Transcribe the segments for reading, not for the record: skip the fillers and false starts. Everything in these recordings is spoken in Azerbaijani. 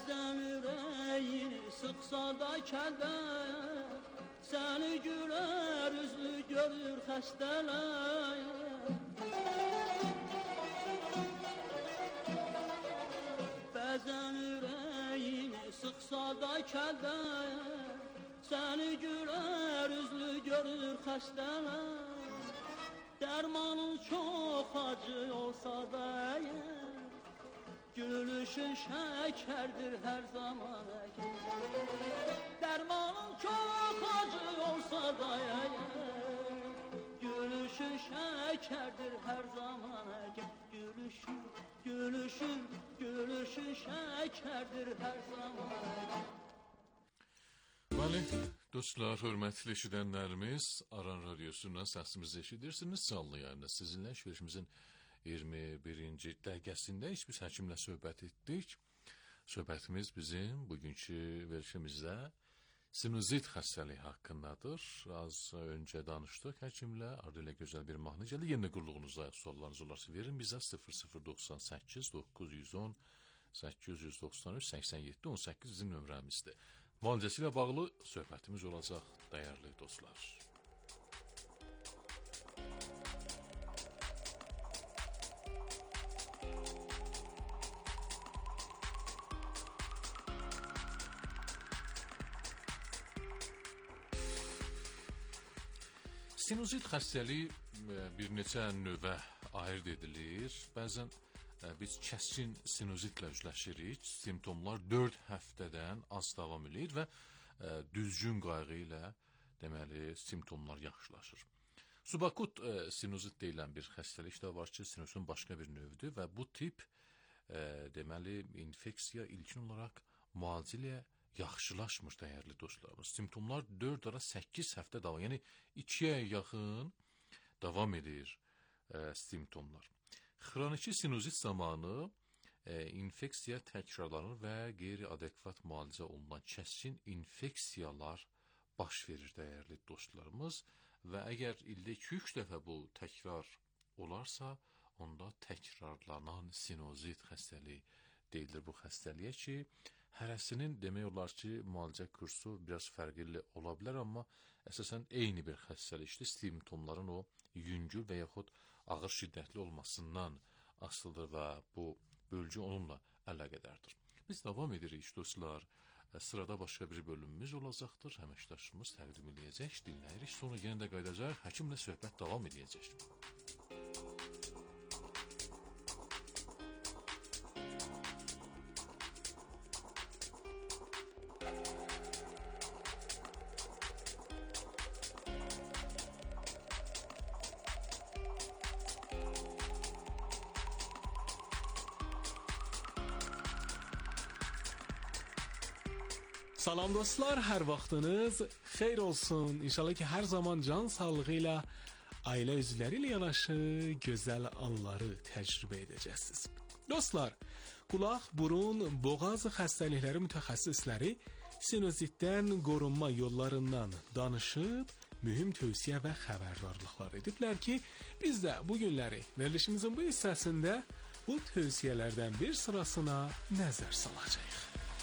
Bəzən ürəyini sıxsa da kədər, səni gülər üzlü görür xəstələr. Bəzən ürəyini sıxsa da kədər, səni gülər üzlü görür xəstələr. Dərmanın çox acı olsa da əgər, gülüşün şəkərdir hər zaman əgər. Dərmanın çox acı olsa da əgər, gülüşün şəkərdir hər zaman əgər. Gülüşün şəkərdir hər zaman əgər. Bəli, dostlar, hörmətli eşidənlərimiz, Aran Radiosu'ndan səsimizi eşidirsiniz. Canlı yayında sizinlə verilişimizin 21-ci dəqiqəsində biz həkimlə söhbət etdik. Söhbətimiz bizim bugünkü verilişimizdə sinuzit xəstəliyi haqqındadır. Az öncə danışdıq həkimlə, ardı ilə gözəl bir mahnı gəldi. Yenə qurluğunuza suallarınız olarsa verin bizə 0098 910 893 87 18 bizim nömrəmizdir. Müalicəsi ilə bağlı söhbətimiz olacaq, dəyərli dostlar. Sinuzit xəstəliyi bir neçə növə ayırd edilir. Bəzən biz kəskin sinuzitlə üzləşirik. Simptomlar 4 həftədən az davam edir və düzgün qayğı ilə deməli simptomlar yaxşılaşır. Subakut sinuzit deyilən bir xəstəlik də var ki, sinuzitun başqa bir növüdür və bu tip deməli infeksiya ilkin olaraq müalicə ilə yaxşılaşmır dəyərli dostlarımız. Simptomlar 4 ara 8 həftə davam, yəni 2-yə yaxın davam edir simptomlar. Xroniki sinuzit zamanı infeksiya təkrarlanır və qeyri-adekvat müalicə olunan kəskin infeksiyalar baş verir dəyərli dostlarımız və əgər ildə 2-3 dəfə bu təkrar olarsa, onda təkrarlanan sinuzit xəstəliyi deyilir bu xəstəliyə ki, hərəsinin demək olar ki, müalicə kursu biraz fərqli ola bilər, amma əsasən eyni bir xəstəlikdir. Simptomların o yüngül və yaxud ağır şiddətli olmasından asılıdır və bu bölgü onunla əlaqədardır. Biz davam edirik dostlar. Sırada başqa bir bölümümüz olacaqdır. Həməkdaşımız təqdim edəcək, dinləyirik. Sonra yenə də qayıdacaq, həkimlə söhbət davam edəcək. Salam dostlar, hər vaxtınız xeyir olsun. İnşallah ki, hər zaman can sağlığı ilə, ailə üzvləri ilə yanaşı gözəl anları təcrübə edəcəksiniz. Dostlar, qulaq, burun, boğaz xəstəlikləri mütəxəssisləri sinuzitdən qorunma yollarından danışıb, mühüm tövsiyə və xəbərdarlıqlar ediblər ki, biz də bu günləri verilişimizin bu hissəsində bu tövsiyələrdən bir sırasına nəzər salacağıq.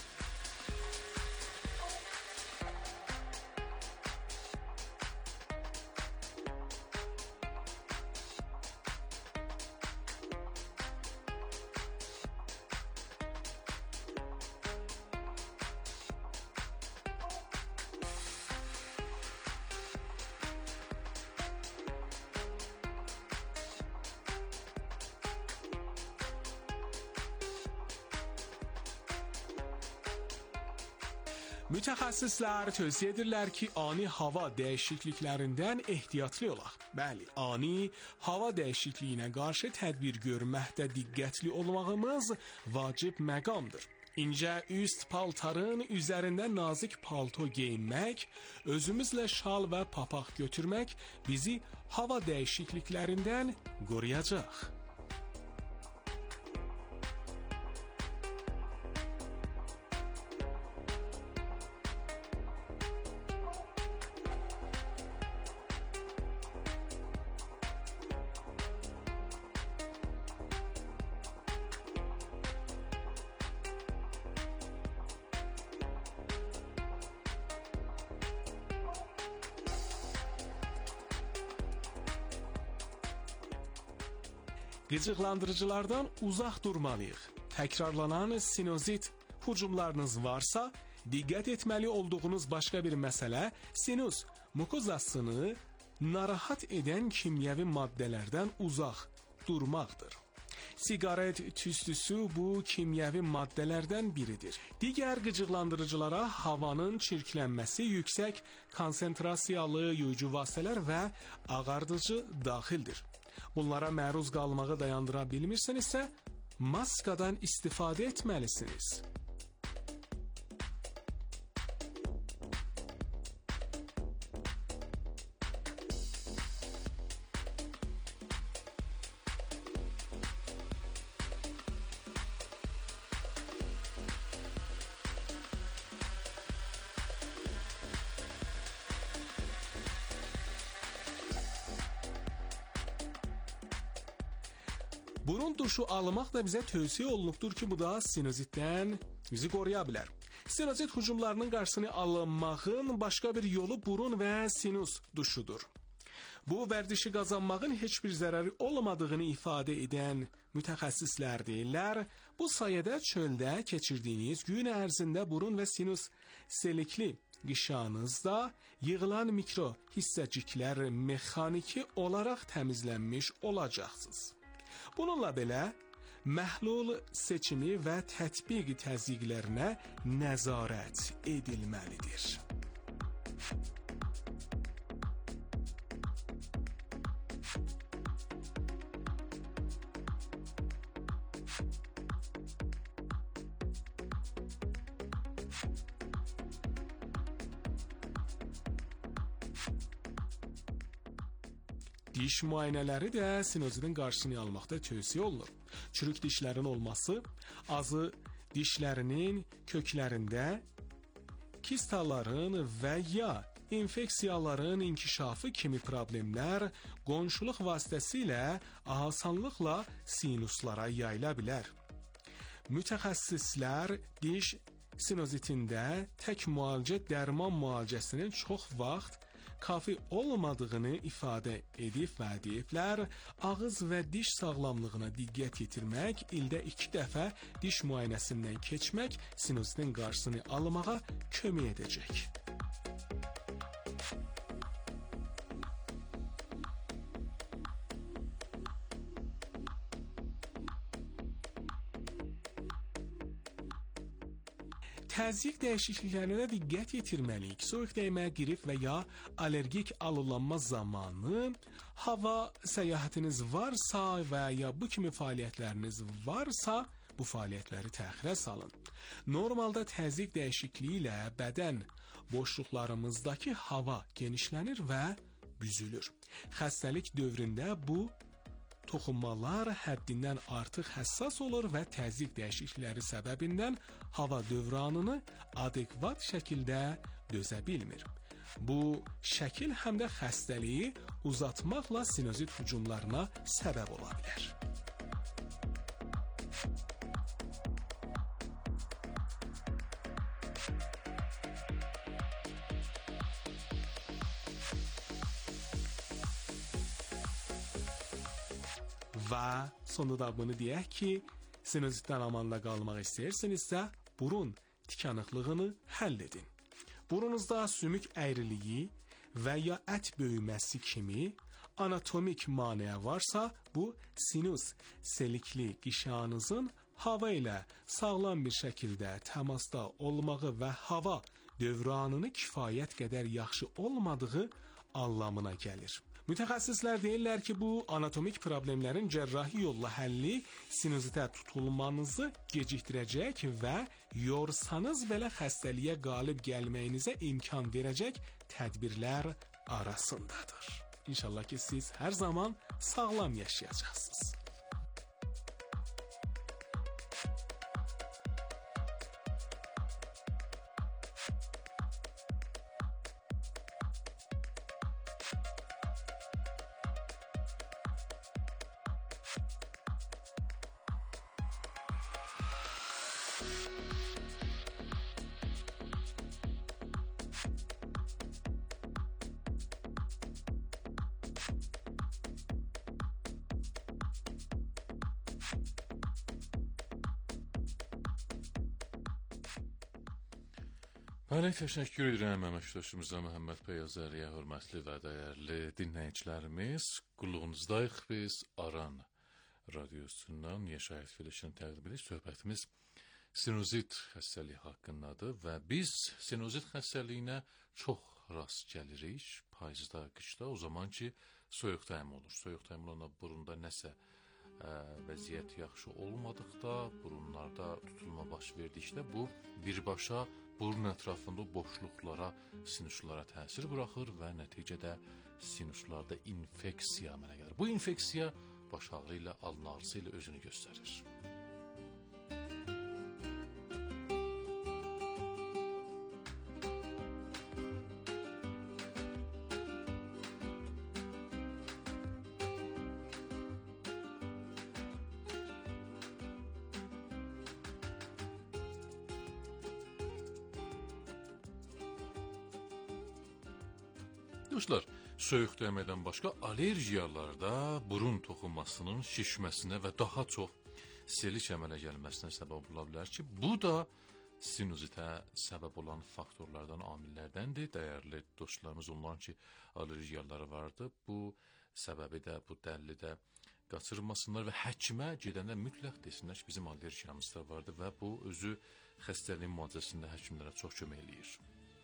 Mütəxəssislər tövsiyə edirlər ki, ani hava dəyişikliklərindən ehtiyatlı olaq. Bəli, ani hava dəyişikliyinə qarşı tədbir görməkdə diqqətli olmağımız vacib məqamdır. İncə üst paltarın üzərində nazik palto geyinmək, özümüzlə şal və papaq götürmək bizi hava dəyişikliklərindən qoruyacaq. Qıcıqlandırıcılardan uzaq durmalıyıq. Təkrarlanan sinuzit hücumlarınız varsa, diqqət etməli olduğunuz başqa bir məsələ sinus mukozasını narahat edən kimyəvi maddələrdən uzaq durmaqdır. Sigaret tüstüsü bu kimyəvi maddələrdən biridir. Digər qıcıqlandırıcılara havanın çirklənməsi, yüksək konsentrasiyalı yuyucu vasitələr və ağardıcı daxildir. Bunlara məruz qalmağı dayandıra bilmirsinizsə, maskadan istifadə etməlisiniz. Burun duşu almaq da bizə tövsiyə olunubdur ki, bu da sinuzitdən bizi qoruya bilər. Sinuzit hücumlarının qarşısını alınmağın başqa bir yolu burun və sinus duşudur. Bu vərdişi qazanmağın heç bir zərəri olmadığını ifadə edən mütəxəssislər deyirlər. Bu sayədə çöldə keçirdiyiniz gün ərzində burun və sinus selikli qişanızda yığılan mikro hissəciklər mexaniki olaraq təmizlənmiş olacaqsınız. Bununla belə, məhlul seçimi və tətbiq təzyiqlərinə nəzarət edilməlidir. Diş müayinələri də sinuzitin qarşısını almaqda tövsiyə olunur. Çürük dişlərin olması, azı dişlərinin köklərində kistaların və ya infeksiyaların inkişafı kimi problemlər qonşuluq vasitəsilə asanlıqla sinuslara yayıla bilər. Mütəxəssislər diş sinuzitində tək müalicə dərman müalicəsinin çox vaxt kafi olmadığını ifadə edib və deyiblər, ağız və diş sağlamlığına diqqət yetirmək, ildə 2 dəfə diş müayinəsindən keçmək sinuzitin qarşısını almağa kömək edəcək. Təzyiq dəyişikliklərinə diqqət yetirməliyik. Soyuq dəymə, qrip və ya allergik alovlanma zamanı hava səyahətiniz varsa və ya bu kimi fəaliyyətləriniz varsa, bu fəaliyyətləri təxirə salın. Normalda təzyiq dəyişikliyi ilə bədən boşluqlarımızdakı hava genişlənir və büzülür. Xəstəlik dövründə bu toxunmalar həddindən artıq həssas olur və təzyiq dəyişiklikləri səbəbindən hava dövranını adekvat şəkildə dözə bilmir. Bu şəkil həm də xəstəliyi uzatmaqla sinuzit hücumlarına səbəb ola bilər. Və sonunda da bunu deyək ki, sinuzitdən amanda qalmaq istəyirsinizsə, burun tikanıqlığını həll edin. Burunuzda sümük əyriliyi və ya ət böyüməsi kimi anatomik maneə varsa, bu sinus selikli qişanızın hava ilə sağlam bir şəkildə təmasda olmağı və hava dövranını kifayət qədər yaxşı olmadığı anlamına gəlir. Mütəxəssislər deyirlər ki, bu anatomik problemlərin cərrahi yolla həlli sinuzitə tutulmanızı gecikdirəcək və yorsanız belə xəstəliyə qalib gəlməyinizə imkan verəcək tədbirlər arasındadır. İnşallah ki, siz hər zaman sağlam yaşayacaqsınız. Bəli, təşəkkür edirəm əməkdaşımıza Məhəmməd Pəyazəriyə, hörmətli və dəyərli dinləyicilərimiz. Qulluğunuzdayıq biz Aran radiosundan Yaşayət Filişin təqdim edirik. Söhbətimiz sinuzit xəstəliyi haqqındadır və biz sinuzit xəstəliyinə çox rast gəlirik payızda, qışda, o zaman ki soyuq təyim olur. Soyuq təyim olanda burunda nəsə vəziyyət yaxşı olmadıqda, burunlarda tutulma baş verdikdə bu birbaşa burun ətrafında boşluqlara, sinuslara təsir buraxır və nəticədə sinuslarda infeksiya əmələ gəlir. Bu infeksiya baş ağrı ilə, alın ağrısı ilə özünü göstərir. Dostlar, soyuq dəymədən başqa allergiyalarda burun toxunmasının şişməsinə və daha çox selik əmələ gəlməsinə səbəb ola bilər ki, bu da sinuzitə səbəb olan faktorlardan, amillərdəndir. Dəyərli dostlarımız onların ki, allergiyaları vardır. Bu səbəbi də, bu dəlili də qaçırmasınlar və həkimə gedəndə mütləq desinlər ki, bizim allergiyamız da vardır və bu özü xəstəliyin müalicəsində həkimlərə çox kömək eləyir.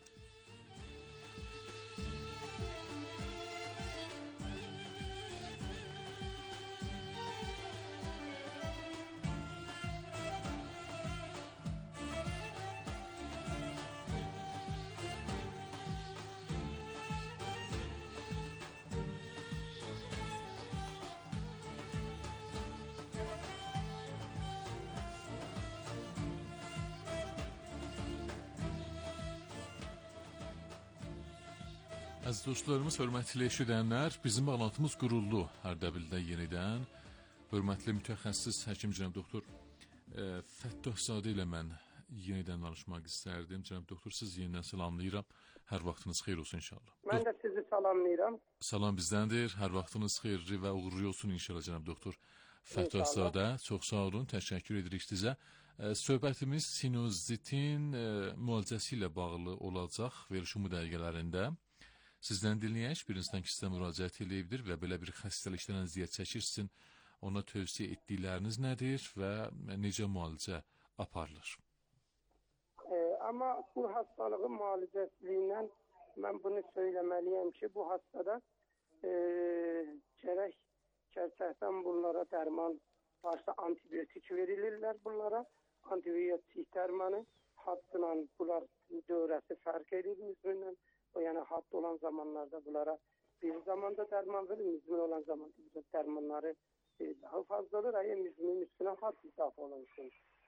Əziz dostlarımız, hörmətli eşidənlər, bizim bağlantımız quruldu Ərdəbildə yenidən. Hörmətli mütəxəssis həkim cənab doktor Fəttahzadə ilə mən yenidən danışmaq istərdim. Cənab doktor, siz yenidən salamlayıram. Hər vaxtınız xeyir olsun inşallah. Mən də sizi salamlayıram. Salam bizdəndir. Hər vaxtınız xeyirli və uğurlu olsun inşallah cənab doktor Fəttahzadə. Çox sağ olun, təşəkkür edirik sizə. Söhbətimiz sinuzitin müalicəsi ilə bağlı olacaq verilişin bu dəqiqələrində. Sizdən dinləyək, bir insan ki, sizə müraciət edibdir və belə bir xəstəlikdən əziyyət çəkirsin, ona tövsiyə etdikləriniz nədir və necə müalicə aparılır? Amma bu hastalığın müalicəsindən mən bunu söyləməliyəm ki, bu hastada gərək gerçəkdən bunlara dərman varsa antibiotik verilirlər bunlara. Antibiotik dərmanı haddla bunlar dövrəsi fərq edir müzmindən. O yəni hadd olan zamanlarda bunlara bir zamanda dərman verir, müzmin olan zamanda dərmanları daha fazladır. Əgər müzmin üstünə hadd izafə olunsun.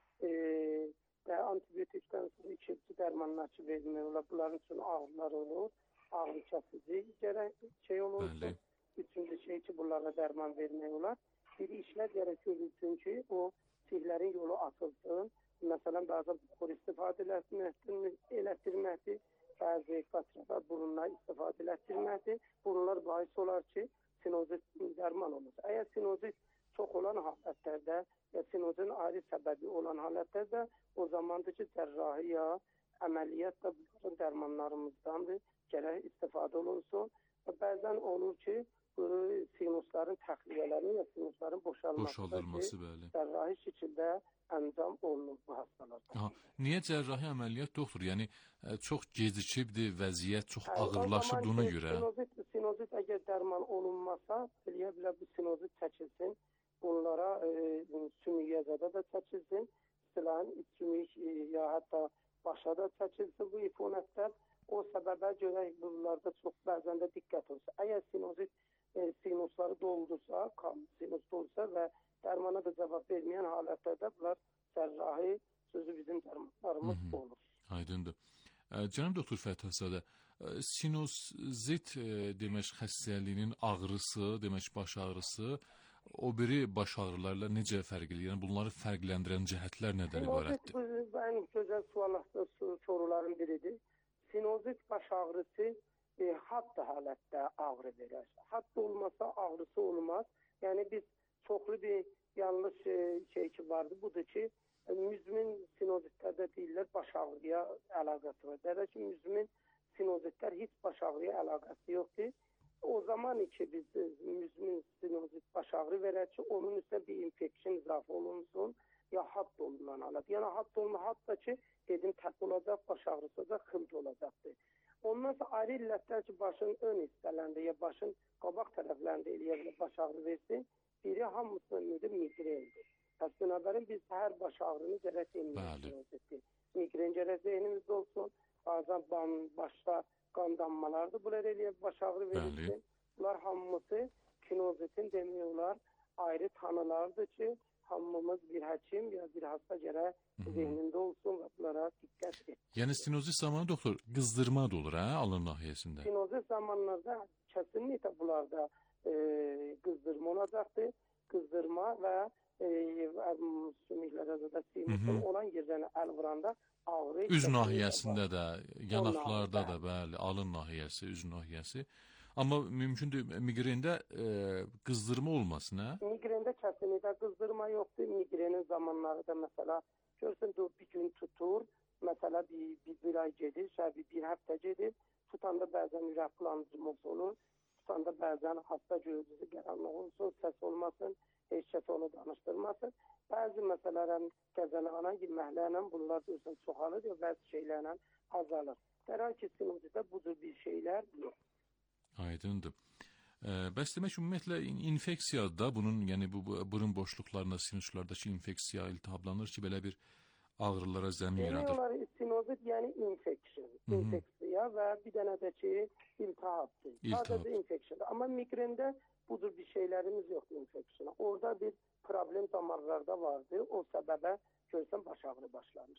Və antibiotikdən sonra ikinci dərmanlar ki verilmək olar, bunların üçün ağrılar olur, ağrı kəsici gərək olunsun. Üçüncü şey ki, bunlara dərman vermək olar. Bir işlər gərək görülsün ki, o sihlərin yolu açılsın. Məsələn, bəzən buxur istifadə elətdirməkdir. Bəzi qaçrada burunlar istifadə elətdirməkdir. Burunlar bahis olar ki, sinozit dərman olur. Əgər sinozit çox olan halətlərdə ya sinozin ayrı səbəbi olan halətlərdə o zamandır ki, cərrahi ya əməliyyat da bunların dərmanlarımızdandır. Gərək istifadə olunsun. Bəzən olur ki, sinusların təxliyələri ya sinusların boşalması cərrahi şəkildə əncam olunur bu hastalarda. Niyə cərrahi əməliyyat doktor? Yəni çox gecikibdir, vəziyyət çox ağırlaşıb ona görə. Sinozit əgər dərman olunmasa, bilə bu sinozit çəkilsin. Bunlara sümüyəzədə də çəkilsin. İstilahın iç sümük ya hətta başa da çəkilsin bu ifunətlər. O səbəbə görə bunlarda çox bəzən də diqqət olsun. Əgər sinozit sinusları doldursa, sinus doldursa və dərmana da cavab verməyən halətlərdə bunlar cərrahi sözü bizim dərmanlarımız olur. Aydındır. Cənab doktor Fəttahzadə, sinuzit demək xəstəliyinin ağrısı, demək baş ağrısı o biri baş ağrılarla necə fərq edir? Yəni bunları fərqləndirən cəhətlər nədən ibarətdir? Bu ən gözəl soruların biridir. Sinuzit baş ağrısı hadd halətdə ağrı verir. Hadd olmasa ağrısı olmaz. Yəni biz çoxlu bir yanlış şey ki vardı. Budur ki, müzmin sinozitlərdə deyirlər deyirlər baş ağrıya əlaqəsi var. Dədə ki, müzmin sinozitlər heç baş ağrıya əlaqəsi yoxdur. O zaman ki biz müzmin sinozit baş ağrı verər ki, onun üstə bir infeksiyon izafə olunsun, ya hadd olunan alət. Yəni hadd olunan hatta ki, dedim tək olacaq, baş ağrısı da xılt olacaqdır. Ondan sonra ayrı illətlər ki, başın ön hissələrində ya başın qabaq tərəflərində eləyə bilər baş ağrı versin. Biri hamısının müdür migrendir. Bəs binabərin biz hər baş ağrını gərək zeynimizdir. Migren gərək zeynimizdə olsun. Bazen başda qandanmalardır. Bunlar eləyə baş ağrı verirsin. Bunlar hamısı kinozitin demiyorlar. Ayrı tanılardır ki, hamımız bir həkim ya bir hasta gərək zeynində olsun və bunlara diqqət et. Yəni sinozit zamanı doktor qızdırma da olur, hə, alın nahiyəsində? Sinozit zamanlarda kesinlikle bunlarda qızdırma olacaqdır. Qızdırma və sümüklərə də simusun olan yerlərinə əl vuranda ağrı. Üz nahiyəsində də, yanaqlarda da, bəli, alın nahiyəsi, üz nahiyəsi. Amma mümkündür migrendə qızdırma olmasın, hə? Migrendə kesinlikle qızdırma yoxdur. Migrenin zamanları da mesela görsən bir gün tutur, mesela bir ay gedir, bir həftə gedir. Tutanda bəzən ürək bulandırması olur. Tutanda bəzən hasta gözü qaranlıq olsun, səs olmasın, heç kəs onu danışdırmasın. Bəzi məsələlərin qəzələnə, girməklərlə bunlar görsən çoxalır ya bəzi şeylərlə azalır. Dərhal ki, sinozitdə budur bir şeylər yox. Aydındır. Bəs demək ümumiyyətlə infeksiya da bunun, yəni bu burun boşluqlarında, sinuslardakı infeksiya iltihablanır ki, belə bir ağrılara zəmin yaradır. Demiyorlar sinozit yəni infeksiya və bir dənə də ki iltihabdır. Sadəcə infeksiyadır. Amma migrende budur bir şeylərimiz yoxdur infeksiyona. Orada bir problem damarlarda vardı. O səbəbə görsən baş ağrı başlamış.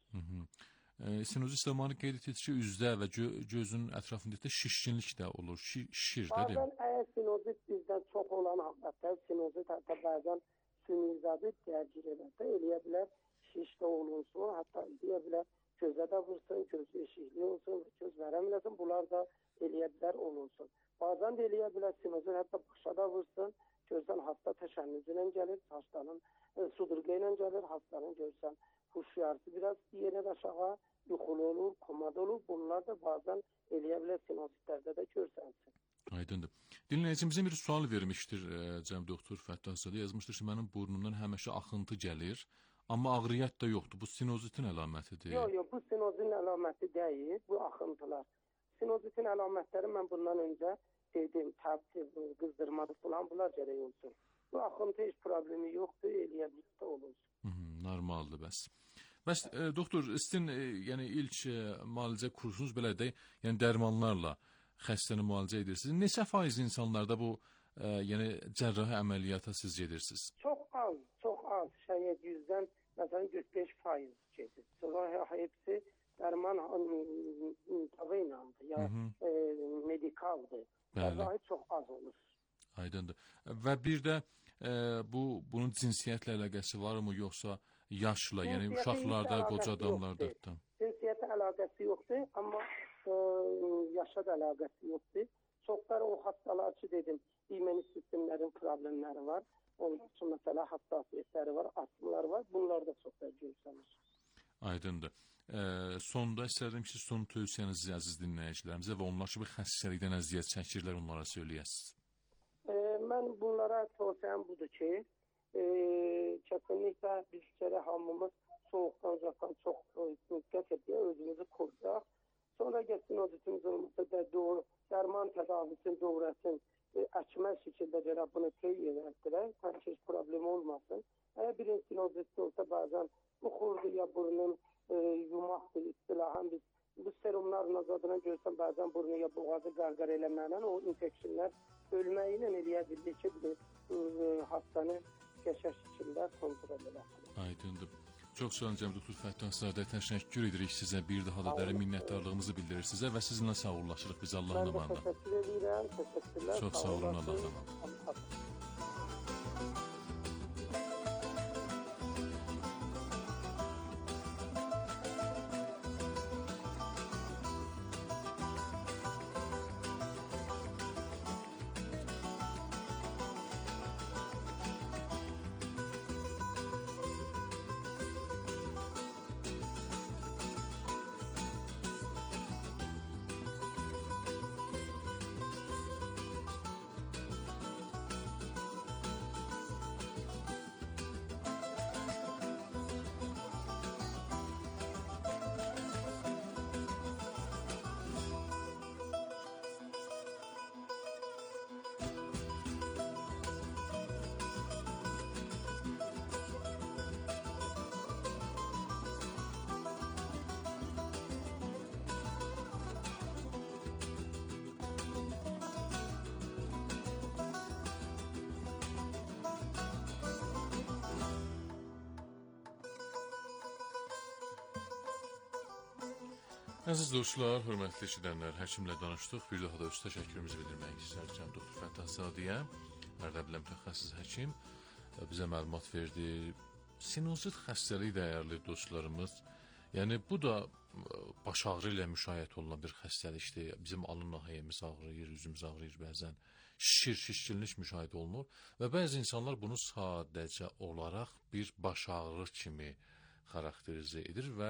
Sinozit zamanı qeyd etdiniz ki, üzdə və gözün ətrafında şişkinlik də olur, şişir də deyil mi? Bazen əgər sinozit bizdən çox olan halda, sinozit hətta bəzən sümükzədə dərcir edəndə eləyə bilər, şiş də olunsun, hətta eləyə bilər gözə də vursun, gözü eşikli olsun, göz verəmləsin, bunlar da eləyə bilər olunsun. Bazen də eləyə bilər sinozit hətta başa da vursun, gözdən hasta təşənnüzlə gəlir, hastanın sudurqa ilə gəlir, hastanın görsən huşyarısı biraz yerə aşağı yuxulu olur, komada olur. Bunlar da bazen eləyə bilər sinozitlərdə də görsənsin. Aydındır. Dinləyicimizə bir sual vermişdir cənab doktor Fəttahzadə, yazmışdır ki, mənim burnumdan həmişə axıntı gəlir, amma ağrıyyat da yoxdur. Bu sinozitin əlamətidir. Yox, bu sinozitin əlaməti deyil, bu axıntılar. Sinozitin əlamətləri mən bundan öncə dedim, qızdırmadır falan, bunlar gərək olsun. Bu axıntı heç problemi yoxdur, eləyə bilirsə olunsun. Normaldır bəs. Bəs doktor, sizin yəni ilk müalicə kursunuz belə də, yəni dərmanlarla xəstəni müalicə edirsiniz. Neçə faiz insanlarda bu yəni cərrahi əməliyyata siz gedirsiniz? Çox az. Şayət 100-dən məsələn 45% gedir. Sonra hepsi dərman tava inandı ya medikaldır. Cərrahi çox az olur. Aydındır. Və bir də bunun cinsiyyətlə əlaqəsi varmı, yoxsa yaşla, yəni uşaqlarda, qoca adamlarda? Cinsiyyətlə əlaqəsi yoxdur, amma yaşa da əlaqəsi yoxdur. Çoxları o hastalar ki dedim, immün sistemlərin problemləri var. Onun üçün məsələ hassasiyyətləri var, astımlar var. Bunlar da çox da görsənir. Aydındır. Sonda istərdim ki, son tövsiyənizi əziz dinləyicilərimizə və onlar ki, bu xəstəlikdən əziyyət çəkirlər, onlara söyləyəsiniz. Mən bunlara tövsiyəm budur ki, kesinlikle biz kere hamımız soğuktan uzaktan çok dikkat ediyor, özümüzü koruyacaq. Sonra geçsin o bütün olmasa da doğru, dərman tədavisini doğrasın, açmaz şekilde görə bunu teyir etdirək, sanki hiç problem olmasın. Eğer bir sinozitli olsa bazen uxurdu ya burnun yumaktır, istilahan biz bu serumların azadına görsən bazen burnu ya boğazı qarqar eləməklə o infeksiyonlar ölməyinə eləyə bilir ki, hastanın yaşayış içində kontrol edəsiniz. Aydındır. Çox sağ olun cənab doktor Fəttahzadə, təşəkkür edirik sizə, bir daha da dərin minnətdarlığımızı bildirir sizə və sizinlə sağollaşırıq biz Allahın amanına. Mən də təşəkkür edirəm, təşəkkürlər. Çox sağ olun, Allahın amanına. Əziz dostlar, hörmətli eşidənlər, həkimlə danışdıq. Bir daha da öz təşəkkürümüzü bildirmək istərkən Doktor Fəttah Sadiyə, Ərdəbillə mütəxəssis həkim bizə məlumat verdi. Sinuzit xəstəliyi dəyərli dostlarımız, yəni bu da baş ağrı ilə müşayiət olunan bir xəstəlikdir. Bizim alın nahiyəmiz ağrıyır, üzümüz ağrıyır, bəzən şişkinlik müşahidə olunur və bəzi insanlar bunu sadəcə olaraq bir baş ağrı kimi xarakterizə edir və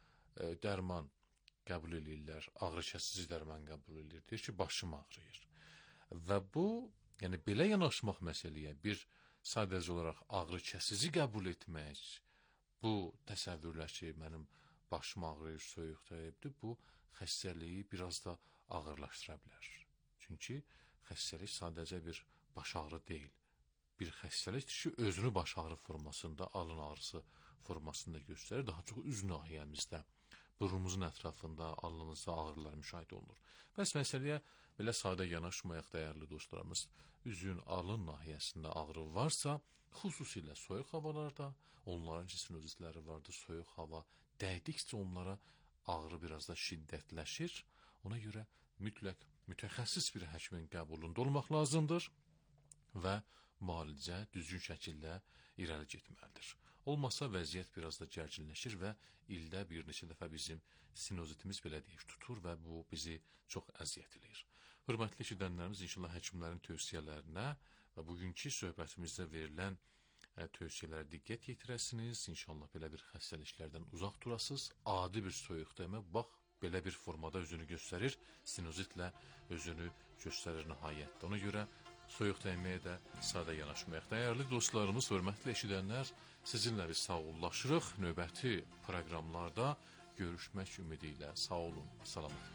dərman qəbul edirlər, ağrı kəsici dərman qəbul edir, deyir ki, başım ağrıyır. Və bu, yəni belə yanaşmaq məsələyə bir sadəcə olaraq ağrı kəsici qəbul etmək, bu təsəvvürlər ki, mənim başım ağrıyır, soyuqdayıbdır, bu xəstəliyi biraz da ağırlaşdıra bilər. Çünki xəstəlik sadəcə bir baş ağrı deyil. Bir xəstəlikdir ki, özünü baş ağrı formasında, alın ağrısı formasında göstərir, daha çox üz nahiyəmizdə, burnumuzun ətrafında, alnımızda ağrılar müşahidə olunur. Bəs məsələyə belə sadə yanaşmayaq, dəyərli dostlarımız. Üzün, alın nahiyəsində ağrı varsa, xüsusilə soyuq havalarda, onların sinuzitləri vardır, soyuq hava dəydikcə onlara ağrı biraz da şiddətləşir. Ona görə mütləq mütəxəssis bir həkimin qəbulunda olmaq lazımdır və müalicə düzgün şəkildə irəli getməlidir. Olmasa vəziyyət biraz da gərginləşir və ildə bir neçə dəfə bizim sinuzitimiz belə deyir, tutur və bu bizi çox əziyyət edir. Hörmətli eşidənlərimiz, inşallah həkimlərin tövsiyələrinə və bugünkü söhbətimizdə verilən tövsiyələrə diqqət yetirəsiniz. İnşallah belə bir xəstəliklərdən uzaq durasınız. Adi bir soyuqdəymə, bax, belə bir formada özünü göstərir, sinuzitlə özünü göstərir nəhayətdə. Ona görə soyuqdəyməyə də sadə yanaşmayaq. Dəyərli dostlarımız, hörmətli eşidənlər, sizinlə biz sağollaşırıq. Növbəti proqramlarda görüşmək ümidi ilə. Sağ olun, salamat.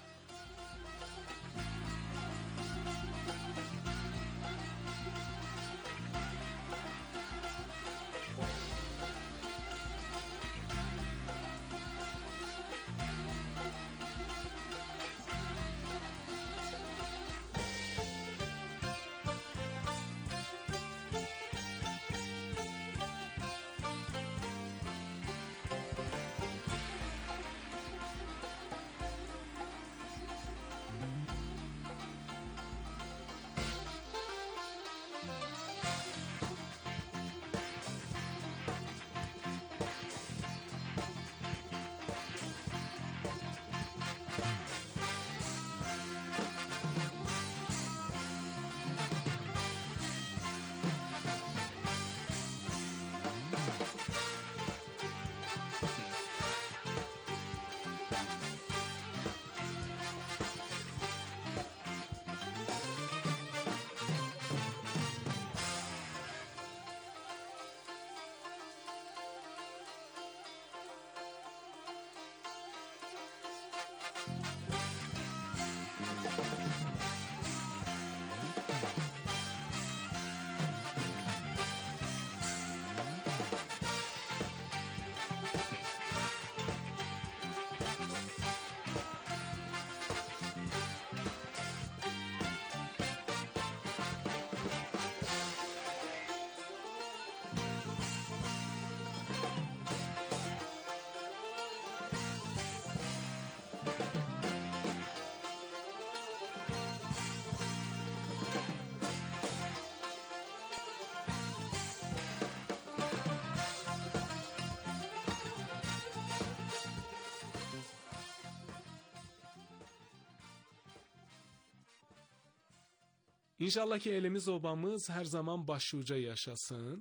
İnşallah ki elimiz obamız her zaman başuca yaşasın.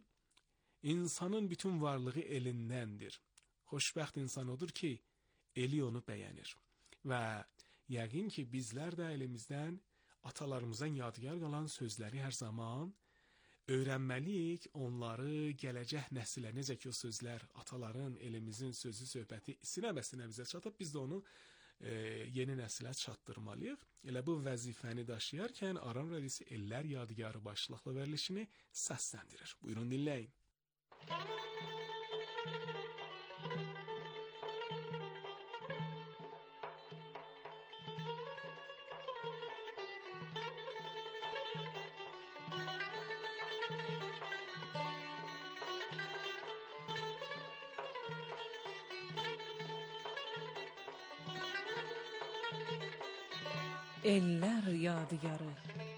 İnsanın bütün varlığı elindəndir. Xoşbəxt insan odur ki, eli onu bəyənir. Və yəqin ki bizlər də elimizdən atalarımızdan yadigar qalan sözləri hər zaman öyrənməliyik. Onları gələcək nəsilə, necə ki o sözlər ataların, elimizin sözü, söhbəti sinə-bəsinə bizə çatıb, biz də onu yeni nəsilə çatdırmalıyıq. Elə bu vəzifəni daşıyarkən Aran Radisi Ellər Yadigarı başlıqlı verilişini səsləndirir. Buyurun dinləyin. Eller yadigarı.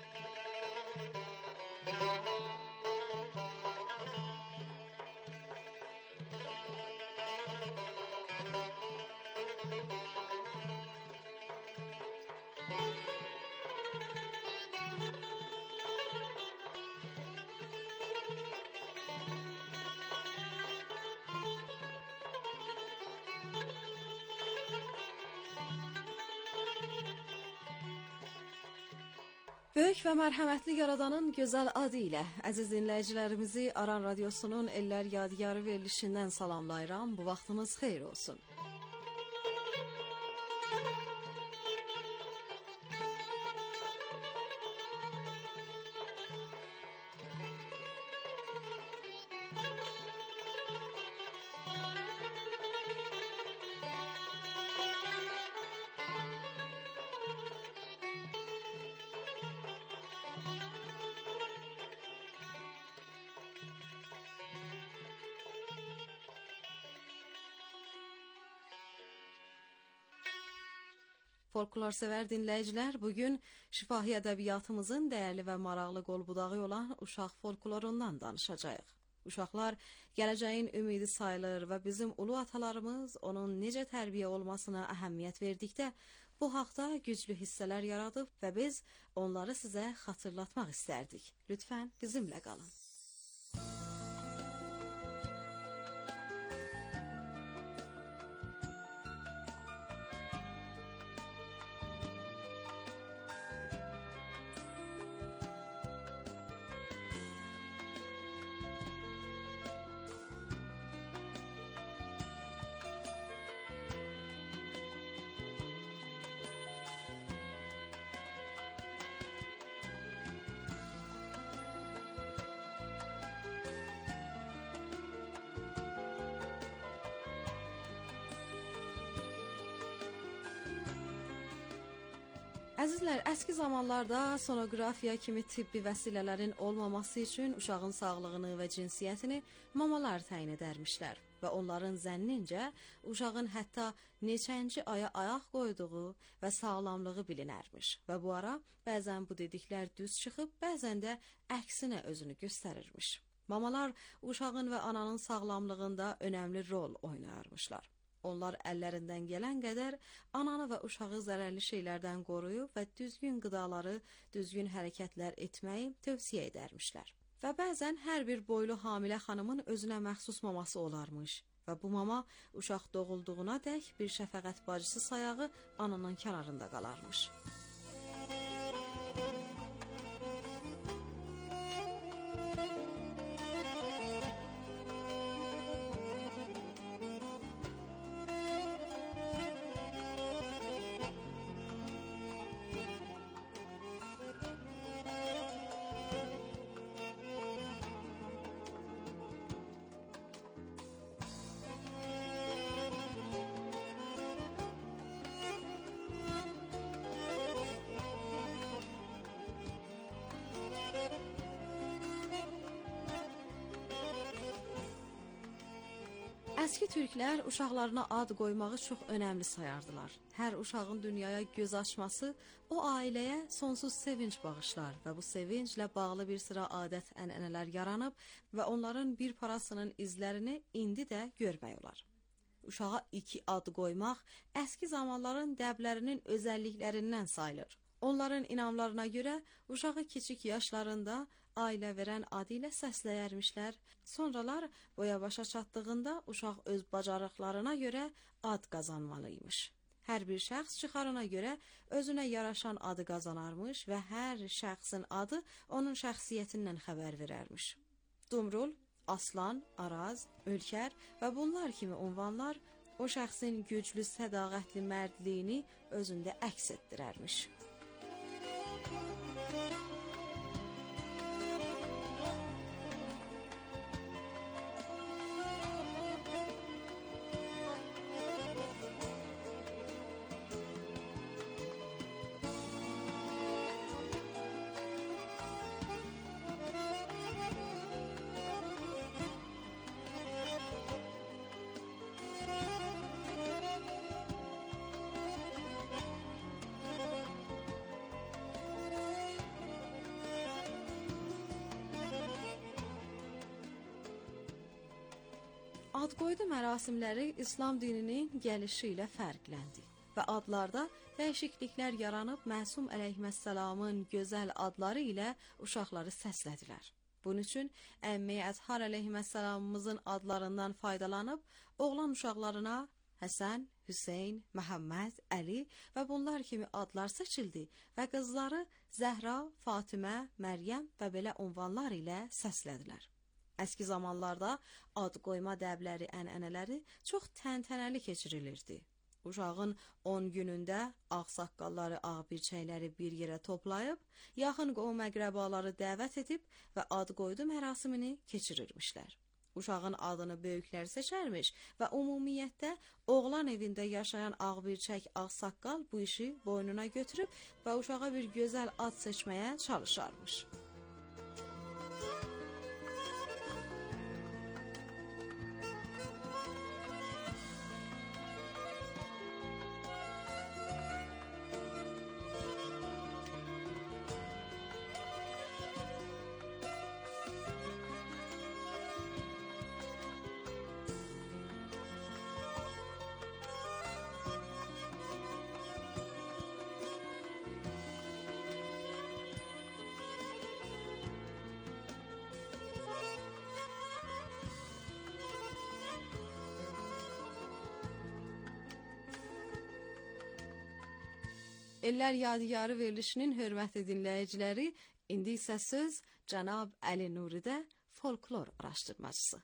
Böyük və mərhəmətli Yaradanın gözəl adı ilə əziz dinləyicilərimizi Aran Radiosunun Ellər Yadigarı verilişindən salamlayıram. Bu vaxtınız xeyir olsun. Folklorsever dinləyicilər, bugün şifahi ədəbiyyatımızın dəyərli və maraqlı qolbudağı olan uşaq folklorundan danışacağıq. Uşaqlar gələcəyin ümidi sayılır və bizim ulu atalarımız onun necə tərbiyə olmasına əhəmiyyət verdikdə bu haqda güclü hissələr yaradıb və biz onları sizə xatırlatmaq istərdik. Lütfən bizimlə qalın. Əzizlər, əski zamanlarda sonografiya kimi tibbi vəsilələrin olmaması üçün uşağın sağlığını və cinsiyyətini mamalar təyin edərmişlər və onların zənnincə uşağın hətta neçənci aya ayaq qoyduğu və sağlamlığı bilinərmiş və bu ara bəzən bu dediklər düz çıxıb, bəzən də əksinə özünü göstərirmiş. Mamalar uşağın və ananın sağlamlığında önəmli rol oynayarmışlar. Onlar əllərindən gələn qədər ananı və uşağı zərərli şeylərdən qoruyub və düzgün qidaları, düzgün hərəkətlər etməyi tövsiyə edərmişlər. Və bəzən hər bir boylu hamilə xanımın özünə məxsus maması olarmış və bu mama uşaq doğulduğuna dək bir şəfəqət bacısı sayağı ananın kənarında qalarmış. Əski türklər uşaqlarına ad qoymağı çox önəmli sayardılar. Hər uşağın dünyaya göz açması o ailəyə sonsuz sevinç bağışlar və bu sevinclə bağlı bir sıra adət-ənənələr yaranıb və onların bir parasının izlərini indi də görmək olar. Uşağa 2 ad qoymaq əski zamanların dəblərinin özəlliklərindən sayılır. Onların inamlarına görə uşağı kiçik yaşlarında ailə verən adı ilə səsləyərmişlər. Sonralar boya başa çatdığında uşaq öz bacarıqlarına görə ad qazanmalıymış. Hər bir şəxs çıxarına görə özünə yaraşan adı qazanarmış və hər şəxsin adı onun şəxsiyyətindən xəbər verərmiş. Dumrul, Aslan, Araz, Ölkər və bunlar kimi unvanlar o şəxsin güclü, sədaqətli mərdliyini özündə əks etdirərmiş. Ad qoydu mərasimləri İslam dininin gəlişi ilə fərqləndi və adlarda dəyişikliklər yaranıb Məsum əleyhissalamın gözəl adları ilə uşaqları səslədilər. Bunun üçün əmmi Əzhar əleyhissalamımızın adlarından faydalanıb oğlan uşaqlarına Həsən, Hüseyn, Məhəmməd, Əli və bunlar kimi adlar seçildi və qızları Zəhra, Fatimə, Məryəm və belə unvanlar ilə səslədilər. Əski zamanlarda ad qoyma dəbləri, ənənələri çox təntənəli keçirilirdi. Uşağın 10 günündə ağsaqqalları, ağbirçəkləri bir yerə toplayıb, yaxın qohum-əqrəbaları dəvət edib və ad qoydu mərasimini keçirirmişlər. Uşağın adını böyüklər seçərmiş və ümumiyyətdə oğlan evində yaşayan ağbirçək, ağsaqqal bu işi boynuna götürüb və uşağa bir gözəl ad seçməyə çalışarmış. Ellər Yadigarı verilişinin hörmətli dinləyiciləri, indi isə söz Cənab Əli Nuridə, folklor araşdırmacısı.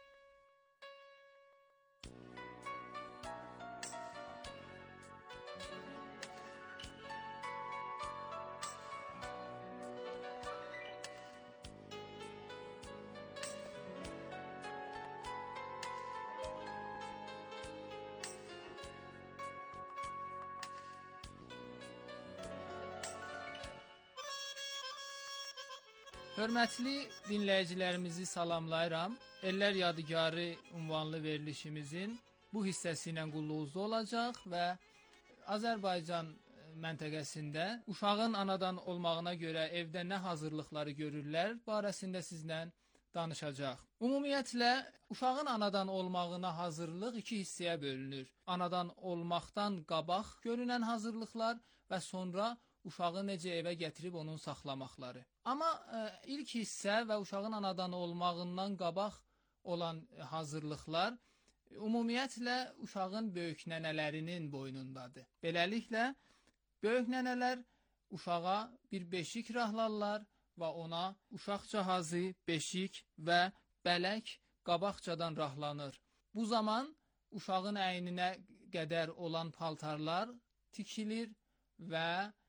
Hörmətli dinləyicilərimizi salamlayıram. Ellər Yadigarı ünvanlı verilişimizin bu hissəsi ilə qulluğunuzda olacaq və Azərbaycan məntəqəsində uşağın anadan olmağına görə evdə nə hazırlıqları görürlər barəsində sizlə danışacaq. Ümumiyyətlə, uşağın anadan olmağına hazırlıq iki hissəyə bölünür. Anadan olmaqdan qabaq görünən hazırlıqlar və sonra uşağı necə evə gətirib onun saxlamaqları. Amma ilk hissə və uşağın anadan olmağından qabaq olan hazırlıqlar ümumiyyətlə uşağın böyük nənələrinin boynundadır. Beləliklə, böyük nənələr uşağa bir beşik rahlarlar və ona uşaq cihazı, beşik və bələk qabaqcadan rahlanır. Bu zaman uşağın əyninə qədər olan paltarlar tikilir və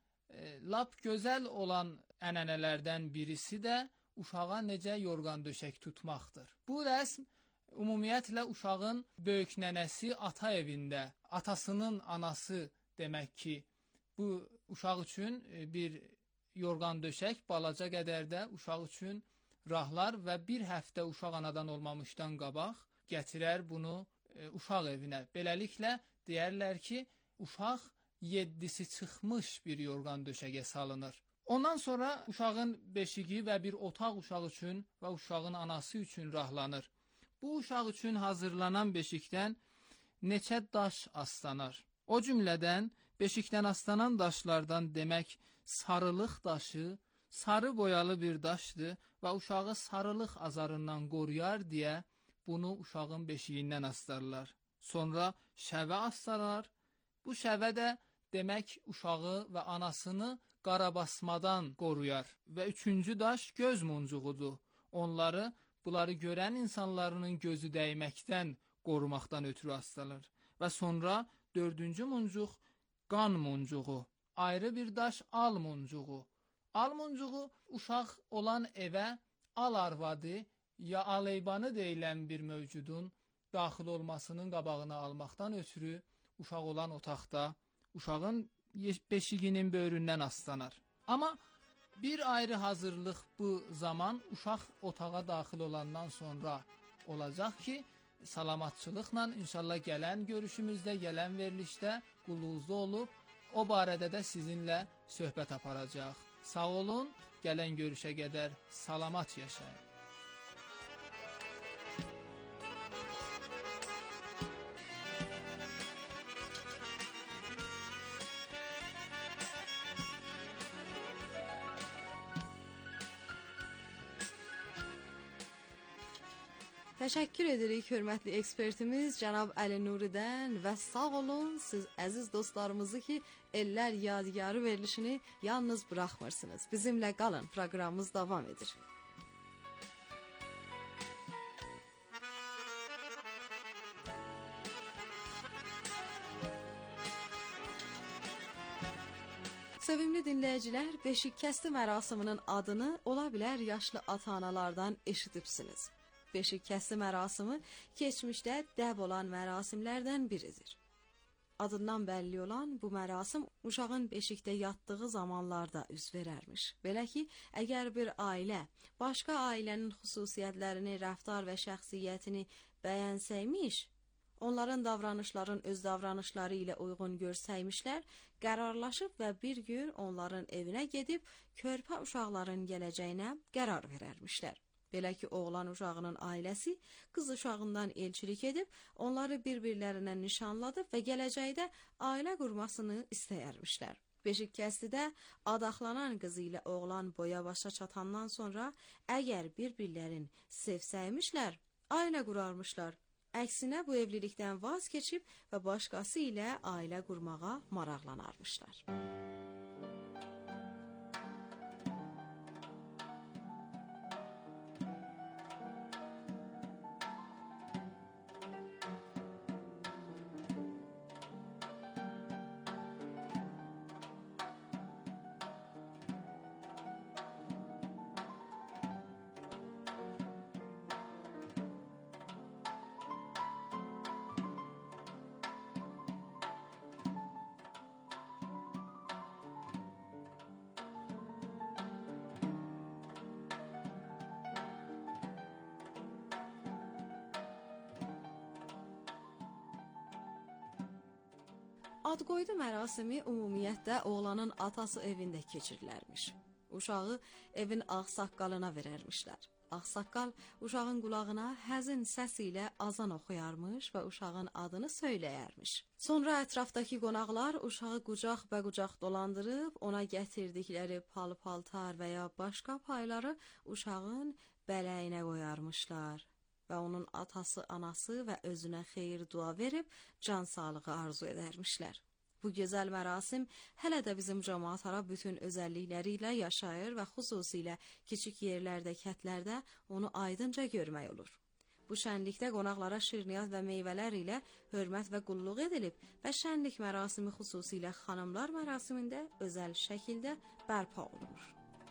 lap gözəl olan ənənələrdən birisi də uşağa necə yorğan döşək tutmaqdır. Bu rəsm ümumiyyətlə uşağın böyük nənəsi ata evində, atasının anası demək ki, bu uşaq üçün bir yorğan döşək, balaca qədər də uşaq üçün rahlar və bir həftə uşaq anadan olmamışdan qabaq gətirər bunu uşaq evinə. Beləliklə deyərlər ki, uşaq 7-si çıxmış bir yorğan döşəyə salınır. Ondan sonra uşağın beşiği və bir otaq uşaq üçün və uşağın anası üçün rahlanır. Bu uşaq üçün hazırlanan beşikdən neçə daş aslanar. O cümlədən beşikdən aslanan daşlardan demək sarılıq daşı, sarı boyalı bir daşdır və uşağı sarılıq azarından qoruyar deyə bunu uşağın beşiyindən astarlar. Sonra şəvə astarlar. Bu şəvə də demək uşağı və anasını qarabasmadan qoruyar. Və üçüncü daş göz muncuğudur. Bunları görən insanların gözü dəyməkdən qorumaqdan ötürü asılır. Və sonra dördüncü muncuq qan muncuğu. Ayrı bir daş al muncuğu. Al muncuğu uşaq olan evə al arvadı ya aleybanı deyilən bir mövcudun daxil olmasının qabağını almaqdan ötürü uşaq olan otaqda uşağın beşiğinin böyründən aslanar. Amma bir ayrı hazırlıq bu zaman uşaq otağa daxil olandan sonra olacaq ki, salamatçılıqla inşallah gələn görüşümüzdə, gələn verilişdə qulluğunuzda olub, o barədə də sizinlə söhbət aparacaq. Sağ olun, gələn görüşə qədər salamat yaşayın. Təşəkkür edirik hörmətli ekspertimiz cənab Əli Nuridən və sağ olun siz əziz dostlarımızı ki, Ellər Yadigarı verilişini yalnız buraxmırsınız. Bizimlə qalın, proqramımız davam edir. Sevimli dinləyicilər, beşik kəsti mərasiminin adını ola bilər yaşlı ata-analardan eşidibsiniz. Beşik kəsti mərasimi keçmişdə dəb olan mərasimlərdən biridir. Adından bəlli olan bu mərasim uşağın beşikdə yatdığı zamanlarda üz verərmiş. Belə ki, əgər bir ailə başqa ailənin xüsusiyyətlərini, rəftar və şəxsiyyətini bəyənsəymiş, onların davranışların öz davranışları ilə uyğun görsəymişlər, qərarlaşıb və bir gün onların evinə gedib körpə uşaqların gələcəyinə qərar verərmişlər. Belə ki, oğlan uşağının ailəsi qız uşağından elçilik edib, onları bir-birlərinə nişanladıb və gələcəkdə ailə qurmasını istəyərmişlər. Beşik kəstidə adaxlanan qızı ilə oğlan boya başa çatandan sonra əgər bir-birlərin sevsəymişlər, ailə qurarmışlar. Əksinə bu evlilikdən vaz keçib və başqası ilə ailə qurmağa maraqlanarmışlar. Adqoydu mərasimi ümumiyyətlə oğlanın atası evində keçirilərmiş. Uşağı evin ağsaqqalına verərmişlər. Ağsaqqal uşağın qulağına həzin səs ilə azan oxuyarmış və uşağın adını söyləyərmiş. Sonra ətrafdakı qonaqlar uşağı qucaq-bəqucaq dolandırıb, ona gətirdikləri pal-paltar və ya başqa payları uşağın bələyinə qoyarmışlar və onun atası, anası və özünə xeyir dua verib can sağlığı arzu edərmişlər. Bu gözəl mərasim hələ də bizim cəmaatlara bütün özəllikləri ilə yaşayır və xüsusilə kiçik yerlərdə, kətlərdə onu aydınca görmək olur. Bu şənlikdə qonaqlara şirniyyat və meyvələr ilə hörmət və qulluq edilib və şənlik mərasimi xüsusilə xanımlar mərasimində özəl şəkildə bərpa olunur.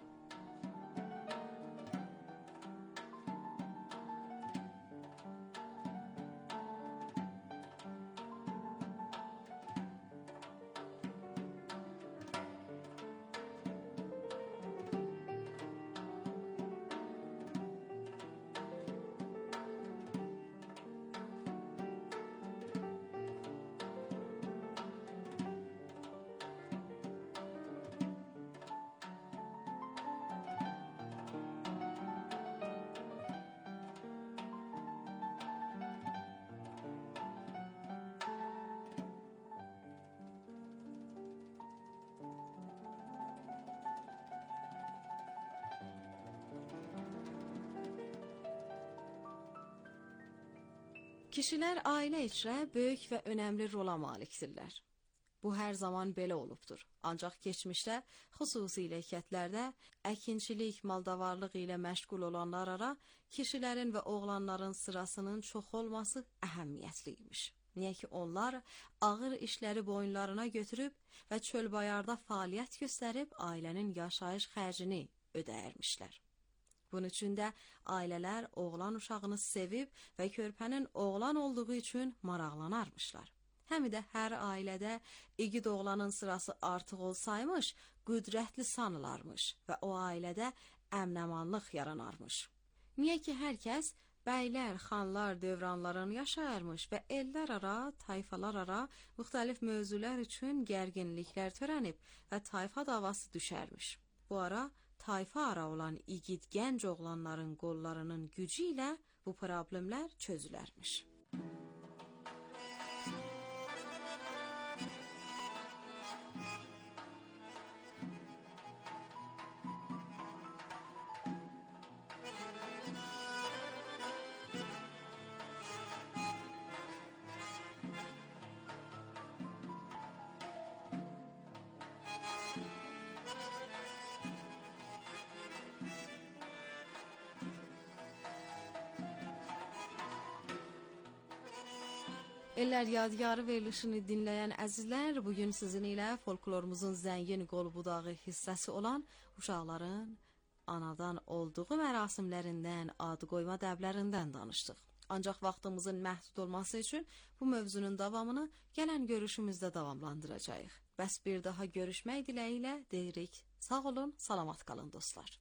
Kişilər ailə içrə böyük və önəmli rola malikdirlər. Bu hər zaman belə olubdur. Ancaq keçmişdə, xüsusilə kətlərdə, əkinçilik, maldavarlıq ilə məşğul olanlar ara kişilərin və oğlanların sırasının çox olması əhəmiyyətliymiş. Niyə ki, onlar ağır işləri boyunlarına götürüb və çöl-bayarda fəaliyyət göstərib ailənin yaşayış xərcini ödəyərmişlər. Bunun üçün də ailələr oğlan uşağını sevib və körpənin oğlan olduğu üçün maraqlanarmışlar. Həm də hər ailədə igid oğlanın sırası artıq olsaymış, qüdrətli sanılarmış və o ailədə əmnəmanlıq yaranarmış. Niyə ki, hər kəs bəylər, xanlar dövranlarını yaşayarmış və ellər ara, tayfalar ara müxtəlif mövzular üçün gərginliklər törənib və tayfa davası düşərmiş. Bu ara tayfa ara olan igid gənc oğlanların qollarının gücü ilə bu problemlər çözülərmiş. Ellər Yadigarı verilişini dinləyən əzizlər, bugün sizin ilə folklorumuzun zəngin qol-budağı hissəsi olan uşaqların anadan olduğu mərasimlərindən, ad qoyma dəblərindən danışdıq. Ancaq vaxtımızın məhdud olması üçün bu mövzunun davamını gələn görüşümüzdə davamlandıracağıq. Bəs bir daha görüşmək diləyi ilə deyirik. Sağ olun, salamat qalın dostlar.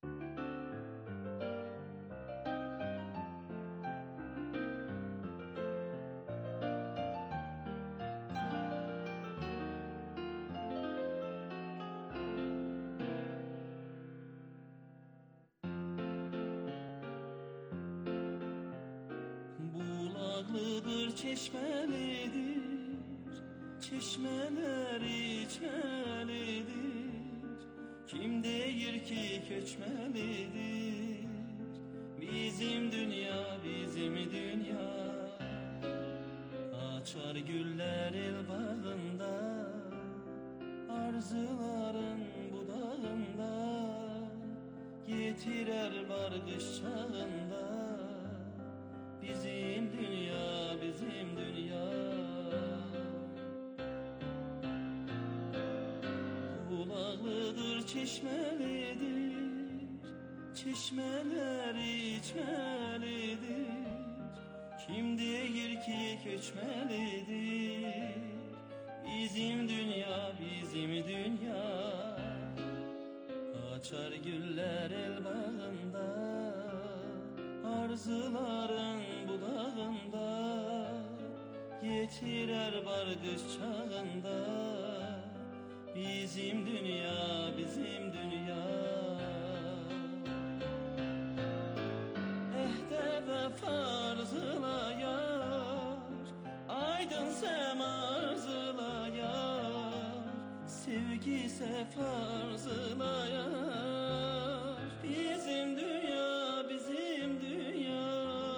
Bulaqlıdır, çeşməlidir, çeşmələr içməlidir. Kim deyir ki köçməlidir? Bizim dünya, bizim dünya. Açar güller el bağında, arzuların budağında. Getirer bar kış çağında. Bizim dünya, bizim dünya. Bulaqlıdır, çeşməlidir, çeşmələr içməlidir. Kim deyir ki köçməlidir? Bizim dünya, bizim dünya. Açar güller el bağında, arzuların budağında. Yetirer bar kış çağında. Bizim dünya, bizim dünya. Ehde vefa arzulayar, aydın sema arzulayar. Sevgi sefa arzulayar. Bizim dünya, bizim dünya.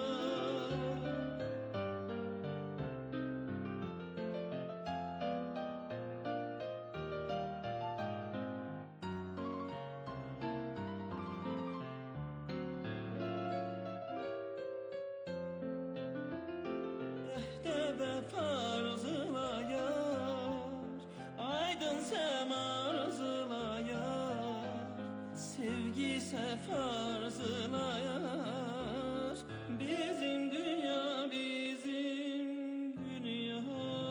Ehde vefa arzulayar, aydın sema arzulayar. Sevgi sefa arzulayar. Bizim dünya, bizim dünya.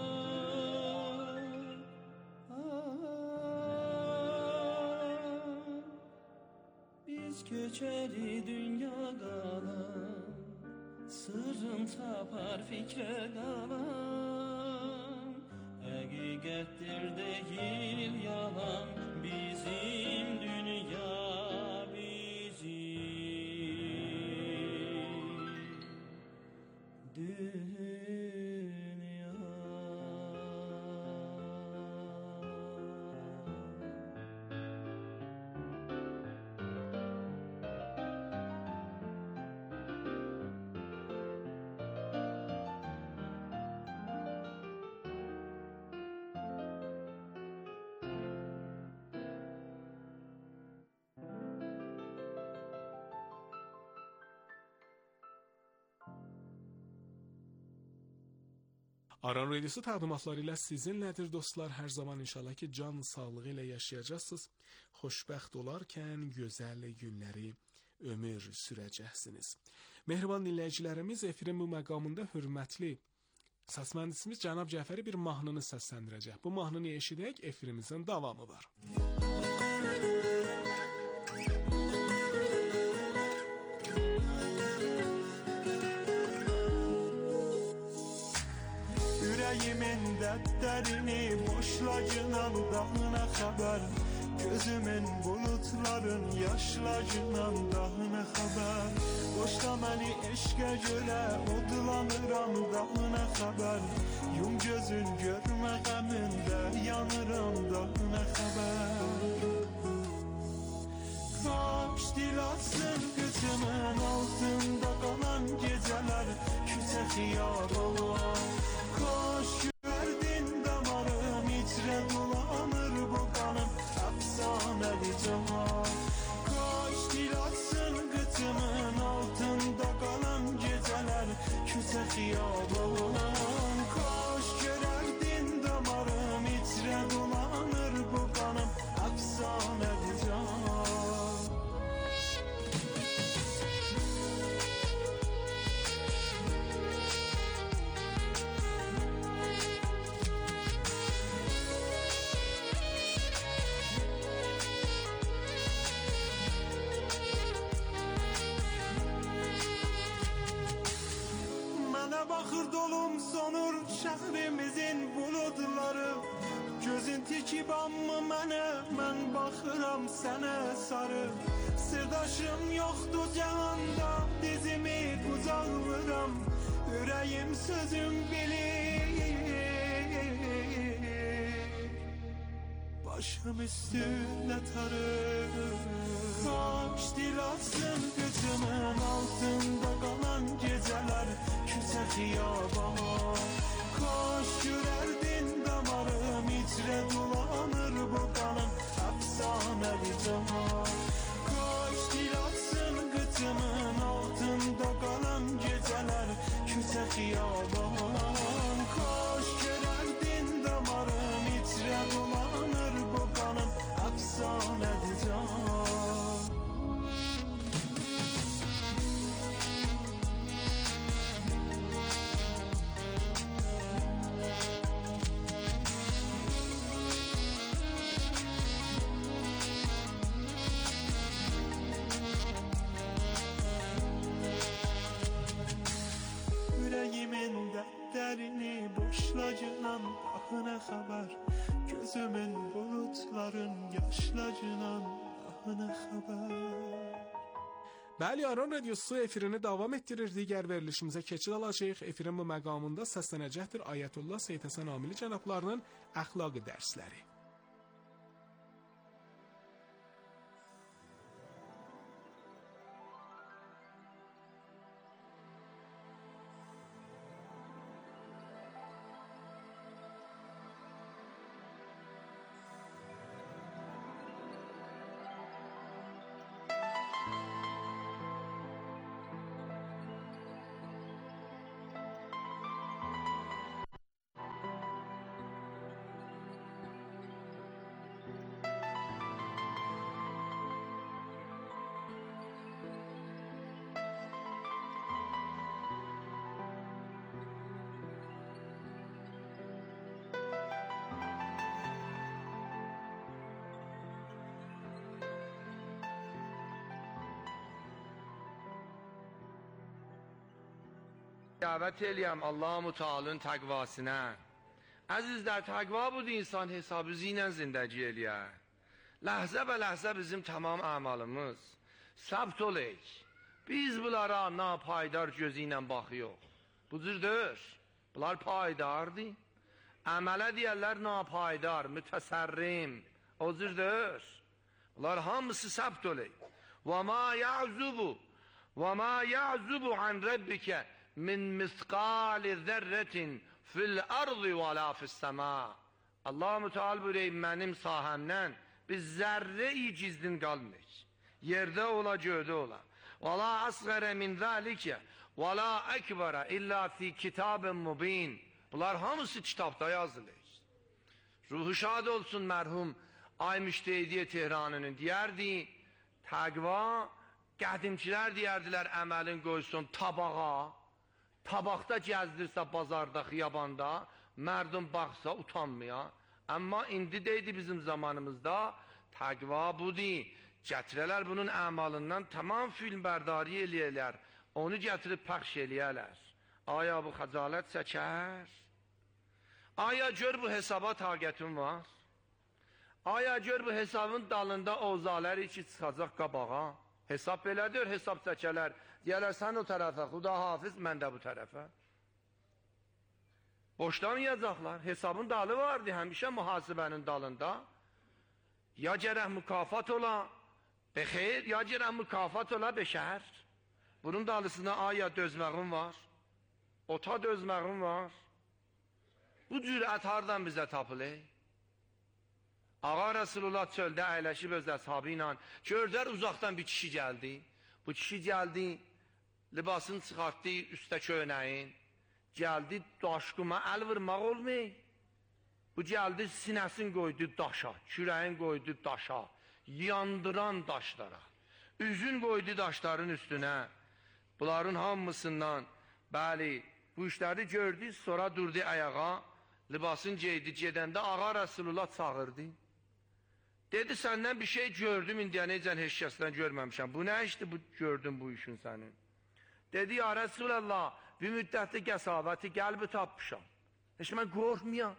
Biz köçeri dünya qalan, sırrın tapar fikre qalan. Həqiqətdir deyil yalan. Bizim dünya, bizim dünya. Aran Radiosu təqdimatları ilə sizinlədir dostlar. Hər zaman inşallah ki can sağlığı ilə yaşayacaqsınız. Xoşbəxt olarkən gözəl günləri ömür sürəcəksiniz. Mehriban dinləyicilərimiz, efirin bu məqamında hörmətli səs mühəndisimiz cənab Cəfəri bir mahnını səsləndirəcək. Bu mahnını eşidək, efirimizin davamı var. Yüreğimin dertlerini boşlacınan dağına haber. Gözümün bulutların yaşlacınan dağına haber. Boşla beni eşke göre odlanıram dağına haber. Yum gözün görme gamında yanıram dağına haber. Kaş dil atsın kızımın altında kalan geceler küçük hıyar olan. Kaş güverdin damarım içre dolanır bu kanım efsaneli caman. Kaş dil atsın kızımın altında kalan geceler küçük hıyar olan. şəhrimizin buludları. Gözün tikib amma mənə, mən baxıram sənə sarı. Sırdaşım yoxdur cəhanda, dizimi qucaqlıram. Ürəyim sözüm bilir, başım üstüne tarır. Kaş dilatsın gözümün altında kalan geceler, küçe xiyabana. Kaş görerdin damarım, içre dolanır bu kanın efsaneli canan. Kaş dilatsın gözümün altında kalan geceler, küçe xiyabana. Kaş görerdin damarım, içre dolanır bu kanın efsaneli canan. Yüreğimin dertlerini boşlacınan daha ne haber? Gözümün bulutların yaşlacınan daha ne haber? Bəli, Aran Radiosu efirini davam etdirir. Digər verilişimizə keçid alacağıq. Efirin bu məqamında səslənəcəkdir Ayətullah Seyid Həsən Amili cənablarının əxlaqi dərsləri. Dəvət eləyəm Allah-u Teala'nın təqvasına. Əzizlər, təqva budur, insan hesabı ilə zindəgi eləyər. Ləhzə və ləhzə bizim tamam əmalımız. Səbt olək. Biz bunlara napaydar gözü ilə baxıyıq. Bu cürdür. Bunlar paydardır. Əmələ deyərlər napaydar, mütəsərrim. O cürdür. Bunlar hamısı səbt olək. Və ma ya'zubu an rabbika min misqali zərrətin fil ardı və la fissəma. Allah-u Teala buyuruyor, mənim sahəmdən biz zərrə-i gizlin qalmıyıq. Yerdə ola, göydə ola. Və la asğərə min zəlikə və la əkbərə illa fi kitabın mubin. Bunlar hamısı kitabda yazılır. Ruhu şad olsun mərhum Ay Müştehidiyyə Tehranının deyərdi, təqva, qədimçilər deyərdilər, əməlin qoysun tabağa. Tabaqda gəzdirsə bazarda, xiyabanda, mərdum baxsa utanmaya. Amma indi deydi bizim zamanımızda təqva budur. Gətirələr bunun əmalından tamam film bərdari eləyərlər. Onu gətirib pəxş eləyərlər. Aya bu xəcalət çəkər? Aya gör bu hesaba taqətin var? Aya gör bu hesabın dalında ozaləri ki çıxacaq qabağa? Hesab belədir, hesab çəkələr. Deyərlər sən o tərəfə, Xuda hafiz, mən də bu tərəfə. Boşlamayacaqlar. Hesabın dalı vardı həmişə mühasibənin dalında. Ya gərək mükafat ola, bexeyr, ya gərək mükafat ola, beşər. Bunun dalısına aya dözməğin var, ota dözməğin var. Bu cürət hardan bizə tapılır? Ağa Resulullah çöldə əyləşib öz əshabı ilə, gördər uzaqdan bir kişi gəldi. Bu kişi gəldi, libasını çıxartdı, üstə köynəyin. Gəldi, daşqıma əl vurmaq olmay. Bu gəldi, sinəsini qoydu daşa, kürəyin qoydu daşa, yandıran daşlara. Üzün qoydu daşların üstünə. Bunların hamısından, bəli, bu işləri gördü, sonra durdu ayağa, libasını geydi, gedəndə Ağa Resulullah çağırdı. Dedi, səndən bir şey gördüm, indiyə necən heç kəsdən görməmişəm. Bu nə işdir, gördüm bu işin sənin? Dedi, ya Resulallah, bir müddətli qəsavəti qəlbi tapmışam. heç mən qorxmuyam.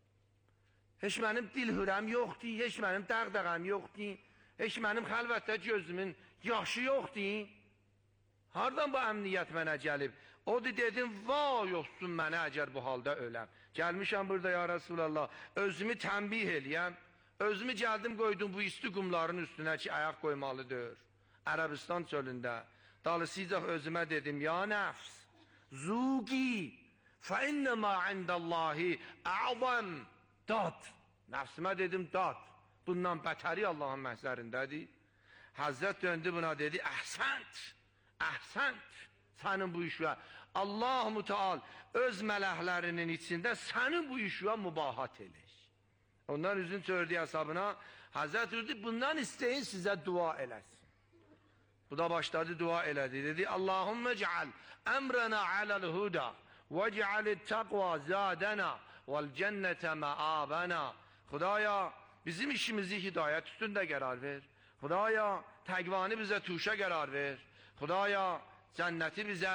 Heç mənim dilhürəm yoxdur, heç mənim dəğdəğəm yoxdur, heç mənim xəlvətdə gözümün yaşı yoxdur. Hardan bu əmniyyət mənə gəlib? O dedim, vay olsun mənə əgər bu halda öləm. Gəlmişəm burada ya Rasulallah, özümü tənbih eləyəm. Özümü gəldim qoydum bu isti qumların üstünə ki, ayaq qoymalıdır. Ərəbistan çölündə. Dalısıyacaq özümə dedim, ya nəfs, zuqi, fə innəmə indəllahi əzəm, dat. Nəfsimə dedim, dat. Bundan bətəri Allahın məhzərindədir. Həzrət döndü buna dedi, əhsənt, əhsənt, sənin bu işə. Allah Müteal öz mələklərinin içində sənin bu işə mübahat edir. Ondan üzün çördü hesabına, Hazret dedi, bundan isteyin size dua eləsin. Bu da başladı dua elədi. Dedi, Allahümme ceal emrena alel huda ve cealit takva zadena vel cennete meabena. Xudaya bizim işimizi hidayet üstünde qərar ver. Xudaya təqvanı bize tuşa qərar ver. Xudaya cenneti bize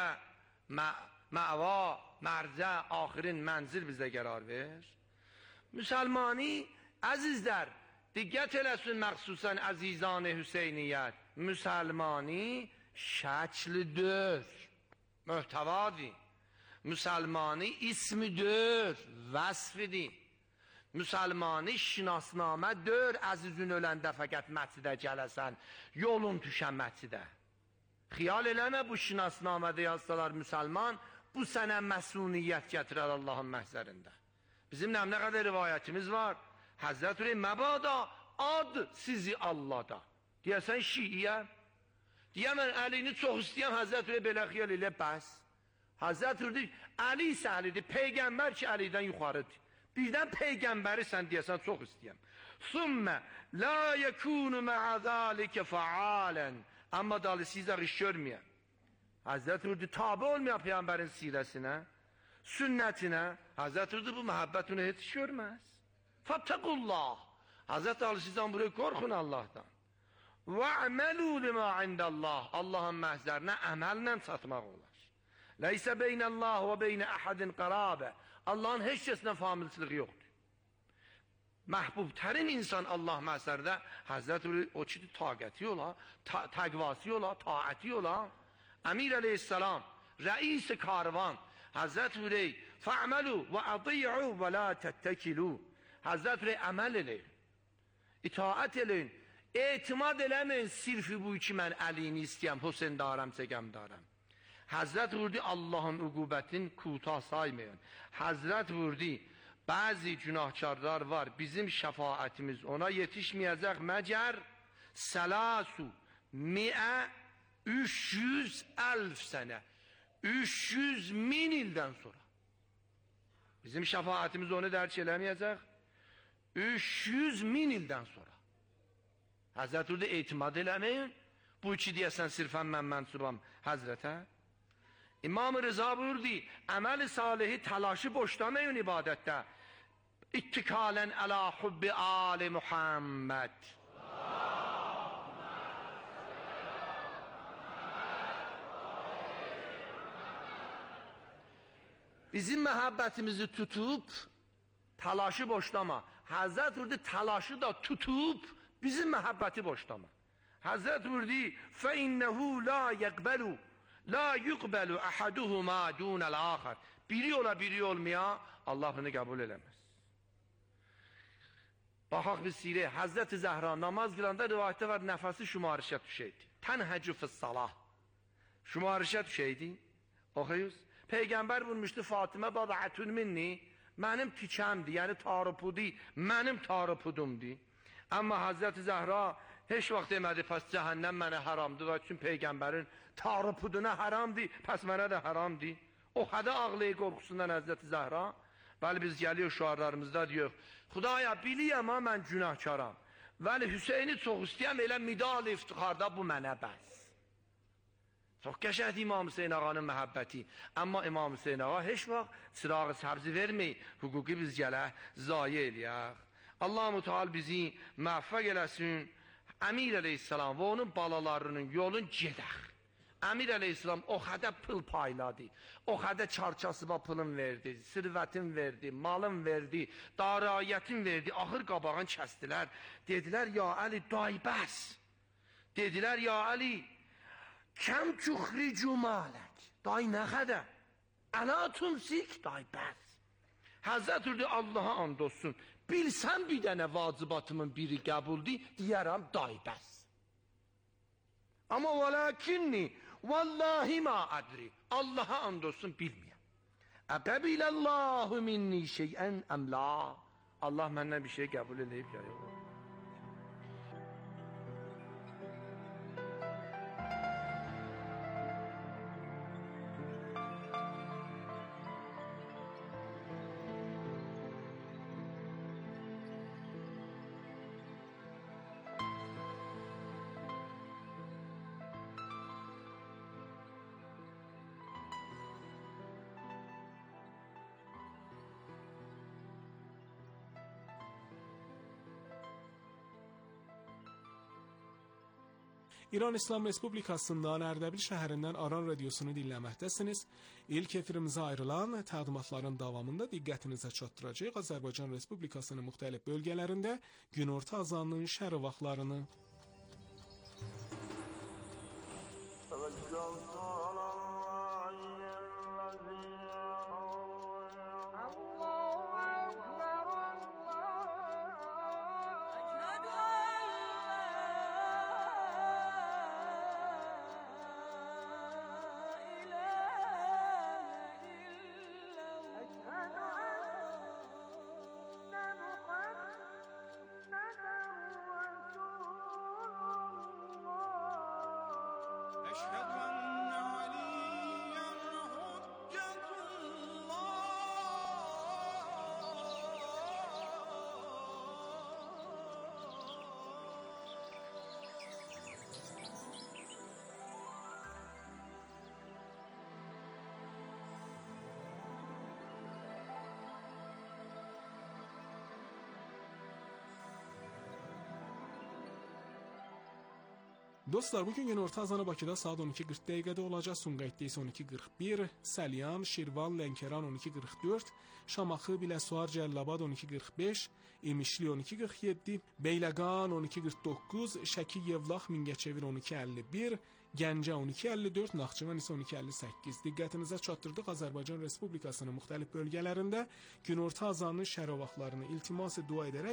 me'va, merze, ahirin menzil bize qərar ver. Müsəlmani, əzizlər, diqqət eləsin məxsusən əzizan-ı Hüseyniyyət. Müsəlmani şəklidir, möhtəvadır. Müsəlmani ismidir, vəsfidir. Müsəlmani şinasnamədir, əzizün öləndə fəqət məscidə gələsən, yolun düşən məscidə. Xiyal eləmə bu şinasnamədə yazsalar müsəlman, bu sənə məsuniyyət gətirər Allahın məhzərində. Bizim nə qədər rivayətimiz var. Həzrət Ürey məbada ad sizi Allah'da. Deyəsən şiiyə. Deyəmən əlini çox istəyəm Həzrət Ürey belə xiyal elə bəs. Həzrət Ürey Əli isə Əlidir. Peyğəmbər ki Əlidən yuxarıdır. Birdən Peyğəmbəri sən deyəsən çox istəyəm. Sümmə la yəkunu mə'ə zəlikə fəalən. Amma dalı sizə iş görməyəm. Həzrət Ürey tabi olmayan Peyğəmbərin sirəsinə, sünnətinə, Hazreti Rıdı bu məhəbbətini heç görməz. Fattakullah. Hazreti Ali sizdən buraya qorxun Allah'tan. Və'məlu limə indəllah. Allahın məhzərinə əməllə çatmaq olar. Leysə beynəllah və beynə əhədin qərabə. Allahın heç kəsinə familçiliği yoxdur. Məhbubtərin insan Allah məhzərdə Hazreti Rıdı o ki taqəti ola, təqvası ola, taəti ola. Əmir əleyhissalam, rəis-i karvan, Hazreti Ürey, fa'məlu və ədi'u və la tətəkilu. Hazreti Ürey, əməl eləyin, itaət eləyin, etimad eləməyin, sirfi bu ki, mən əlini istəyəm, Hüseyin darəm, çəkəm darəm. Hazreti Ürey, Allahın uqubətin kuta saymayın. Hazreti Ürey, bəzi günahkarlar var, bizim şəfaətimiz ona yetişməyəcək məgər sələsu mi'ə 300.000 sənə. 300.000 ildən sonra. Bizim şəfaətimiz onu dərk eləməyəcək. 300.000 ildən sonra. Həzrət Ürdə etimad eləməyin. Bu iki deyəsən sirfən mən mənsubam Həzrətə. İmam-ı Rıza buyurdu, əməl-i salihi təlaşı boşlamayın ibadətdə. İttikalən əla hubbi ali Muhammed. Bizim məhəbbətimizi tutub, təlaşı boşlama. Həzrət Ürdə təlaşı da tutub, bizim məhəbbəti boşlama. Həzrət Ürdə فَإِنَّهُ لَا يَقْبَلُ La yuqbalu ahaduhuma dunal axar. Biri ola biri olmaya Allah bunu qəbul eləməz. Baxaq biz sirə Həzrət Zəhra namaz qılanda rivayətdə var nəfəsi şumarışa düşəydi. Tənhəcü fis-salah. Şumarışa düşəydi. Oxuyuz. Peyğəmbər buyurmuşdu Fatimə bad'atun minni. Mənim tikəmdir, yəni tarıpudu, mənim tarıpudumdur. Amma Həzrət Zəhra heç vaxt demədi, pəs cəhənnəm mənə haramdır və üçün Peyğəmbərin tarıpuduna haramdır, pəs mənə də haramdır. O hədə ağlayı qorxusundan Həzrət Zəhra, bəli biz gəliyor şuarlarımızda diyor, Xudaya biliyəm ha mən günahkaram, vəli Hüseyni çox istəyəm, elə midal iftixarda bu mənə bəs. Çox qəşəhdir İmam Hüseyin ağanın məhəbbəti, amma İmam Hüseyin ağa heç vaxt çırağı səbzi verməyik, hüquqi biz gələ, zayi eləyək. Allah-u Teala bizi məvfəq eləsin, Əmir əleyhissalam və onun balalarının yolun gedək. Əmir əleyhissalam o qədər pul payladı, o qədər çarçasıba pulun verdi, sirvətin verdi, malın verdi, darayətin verdi, axır qabağın kəstilər. Dedilər, ya Əli, day bəs. Dedilər, ya Əli, kəm tuxricu malək. Day nə qədər? Əla tumsik, day bəs. Həzrət ürdi, Allaha and olsun, bilsən bir dənə vacibatımın biri qəbuldi, deyərəm, day bəs. Amma vələkinni, vallahi ma adri, Allaha and olsun, bilməyəm. Əqəbiləllahu minni şeyən əmla. Allah məndən bir şey qəbul edib, ya yox. İran İslam Respublikasından Ərdəbil şəhərindən Aran radiosunu dinləməkdəsiniz. İlk efirimizə ayrılan təqdimatların davamında diqqətinizə çatdıracağıq Azərbaycan Respublikasının müxtəlif bölgələrində günorta azanının şərq vaxtlarını. Dostlar, bugün günorta azanı Bakıda saat 12:40 dəqiqədə olacaq. Sumqayıtda isə 12:41, Səlyan, Şirvan, Lənkəran 12:44, Şamaxı, Biləsuvar, Cəllabad 12:45, İmişli 12:47, Beyləqan 12:49, Şəki, Yevlax, Mingəçevir 12:51, Gəncə 12:54, Naxçıvan isə 12:58. Diqqətinizə çatdırdıq Azərbaycan Respublikasının müxtəlif bölgələrində günorta azanının şərq vaxtlarını iltimas dua edərək